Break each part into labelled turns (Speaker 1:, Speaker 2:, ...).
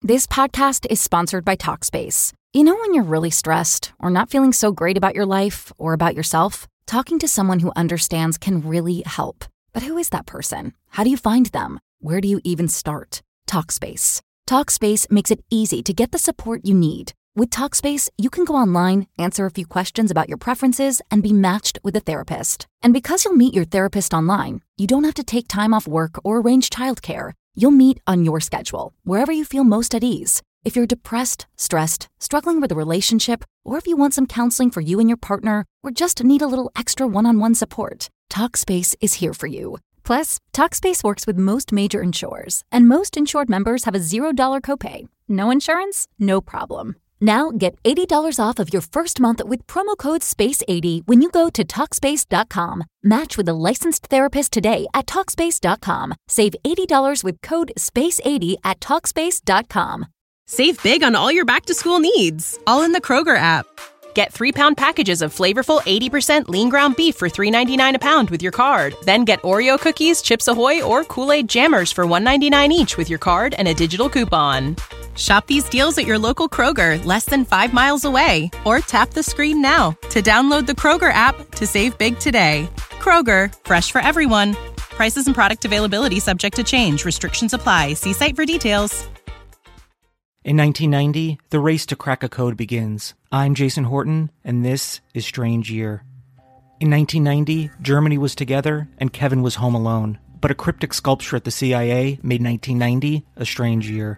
Speaker 1: This podcast is sponsored by Talkspace. You know when you're really stressed or not feeling so great about your life or about yourself? Talking to someone who understands can really help. But who is that person? How do you find them? Where do you even start? Talkspace. Talkspace makes it easy to get the support you need. With Talkspace, you can go online, answer a few questions about your preferences, and be matched with a therapist. And because you'll meet your therapist online, you don't have to take time off work or arrange childcare. You'll meet on your schedule, wherever you feel most at ease. If you're depressed, stressed, struggling with a relationship, or if you want some counseling for you and your partner, or just need a little extra one-on-one support, Talkspace is here for you. Plus, Talkspace works with most major insurers, and most insured members have a $0 copay. No insurance? No problem. Now get $80 off of your first month with promo code SPACE80 when you go to Talkspace.com. Match with a licensed therapist today at Talkspace.com. Save $80 with code SPACE80 at Talkspace.com.
Speaker 2: Save big on all your back-to-school needs, all in the Kroger app. Get 3-pound packages of flavorful 80% lean ground beef for $3.99 a pound with your card. Then get Oreo cookies, Chips Ahoy, or Kool-Aid Jammers for $1.99 each with your card and a digital coupon. Shop these deals at your local Kroger, less than 5 miles away. Or tap the screen now to download the Kroger app to save big today. Kroger, fresh for everyone. Prices and product availability subject to change. Restrictions apply. See site for details.
Speaker 3: In 1990, the race to crack a code begins. I'm Jason Horton, and this is Strange Year. In 1990, Germany was together, and Kevin was home alone. But a cryptic sculpture at the CIA made 1990 a strange year.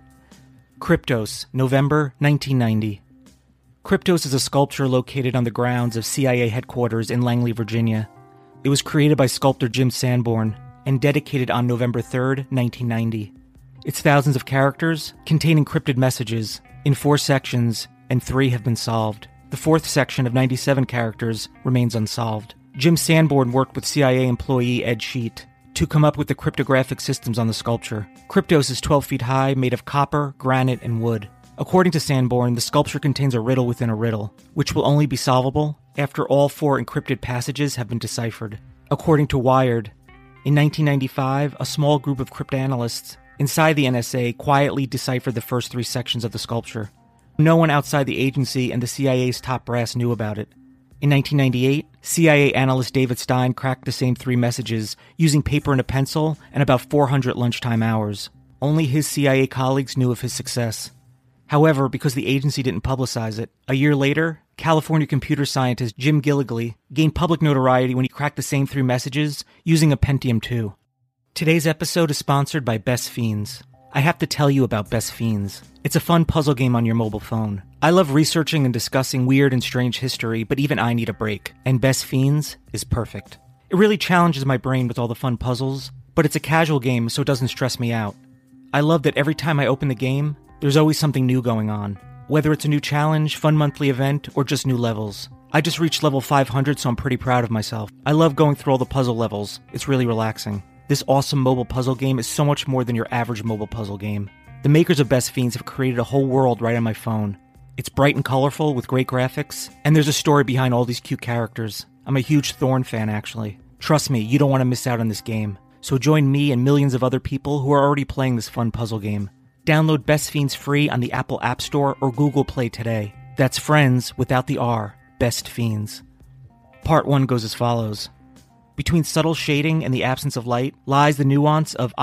Speaker 3: Kryptos, November 1990. Kryptos is a sculpture located on the grounds of CIA headquarters in Langley, Virginia. It was created by sculptor Jim Sanborn and dedicated on November 3rd, 1990. It's thousands of characters containing encrypted messages in 4 sections, and 3 have been solved. The 4th section of 97 characters remains unsolved. Jim Sanborn worked with CIA employee Ed Sheet to come up with the cryptographic systems on the sculpture. Kryptos is 12 feet high, made of copper, granite, and wood. According to Sanborn, the sculpture contains a riddle within a riddle, which will only be solvable after all 4 encrypted passages have been deciphered. According to Wired, in 1995, a small group of cryptanalysts inside the NSA quietly deciphered the first 3 sections of the sculpture. No one outside the agency and the CIA's top brass knew about it. In 1998, CIA analyst David Stein cracked the same 3 messages using paper and a pencil and about 400 lunchtime hours. Only his CIA colleagues knew of his success. However, because the agency didn't publicize it, a year later, California computer scientist Jim Gilligley gained public notoriety when he cracked the same 3 messages using a Pentium 2. Today's episode is sponsored by Best Fiends. I have to tell you about Best Fiends. It's a fun puzzle game on your mobile phone. I love researching and discussing weird and strange history, but even I need a break, and Best Fiends is perfect. It really challenges my brain with all the fun puzzles, but it's a casual game so it doesn't stress me out. I love that every time I open the game, there's always something new going on. Whether it's a new challenge, fun monthly event, or just new levels. I just reached level 500, so I'm pretty proud of myself. I love going through all the puzzle levels. It's really relaxing. This awesome mobile puzzle game is so much more than your average mobile puzzle game. The makers of Best Fiends have created a whole world right on my phone. It's bright and colorful with great graphics, and there's a story behind all these cute characters. I'm a huge Thorn fan, actually. Trust me, you don't want to miss out on this game. So join me and millions of other people who are already playing this fun puzzle game. Download Best Fiends free on the Apple App Store or Google Play today. That's friends without the R, Best Fiends. Part 1 goes as follows. Between subtle shading and the absence of light lies the nuance of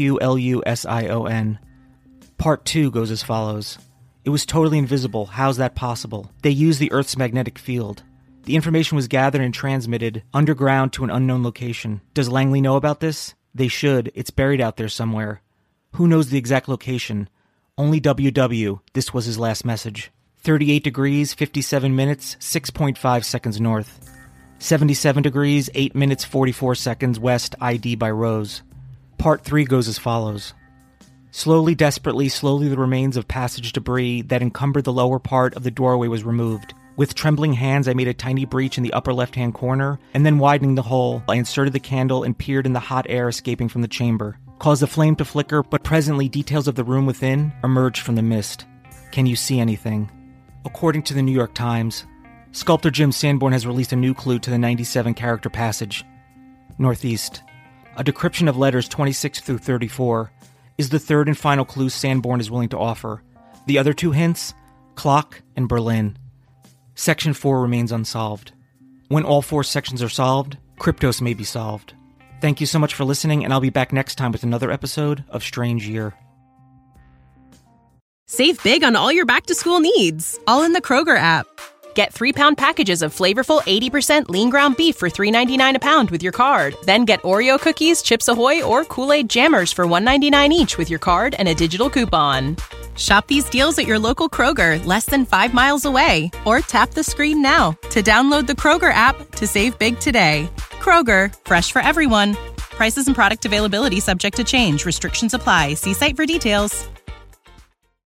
Speaker 3: IQLUSION. Part 2 goes as follows. It was totally invisible. How's that possible? They used the Earth's magnetic field. The information was gathered and transmitted underground to an unknown location. Does Langley know about this? They should. It's buried out there somewhere. Who knows the exact location? Only WW. This was his last message. 38 degrees, 57 minutes, 6.5 seconds north. 77 degrees, 8 minutes, 44 seconds west, ID by Rose. Part 3 goes as follows. Slowly, desperately, slowly the remains of passage debris that encumbered the lower part of the doorway was removed. With trembling hands, I made a tiny breach in the upper left-hand corner, and then widening the hole, I inserted the candle and peered in the hot air escaping from the chamber. Caused the flame to flicker, but presently details of the room within emerged from the mist. Can you see anything? According to the New York Times, sculptor Jim Sanborn has released a new clue to the 97-character passage. Northeast. A decryption of letters 26 through 34 is the third and final clue Sanborn is willing to offer. The other 2 hints? Clock and Berlin. Section 4 remains unsolved. When all 4 sections are solved, Kryptos may be solved. Thank you so much for listening, and I'll be back next time with another episode of Strange Year.
Speaker 2: Save big on all your back-to-school needs, all in the Kroger app. Get 3-pound packages of flavorful 80% lean ground beef for $3.99 a pound with your card. Then get Oreo cookies, Chips Ahoy, or Kool-Aid Jammers for $1.99 each with your card and a digital coupon. Shop these deals at your local Kroger, less than 5 miles away. Or tap the screen now to download the Kroger app to save big today. Kroger, fresh for everyone. Prices and product availability subject to change. Restrictions apply. See site for details.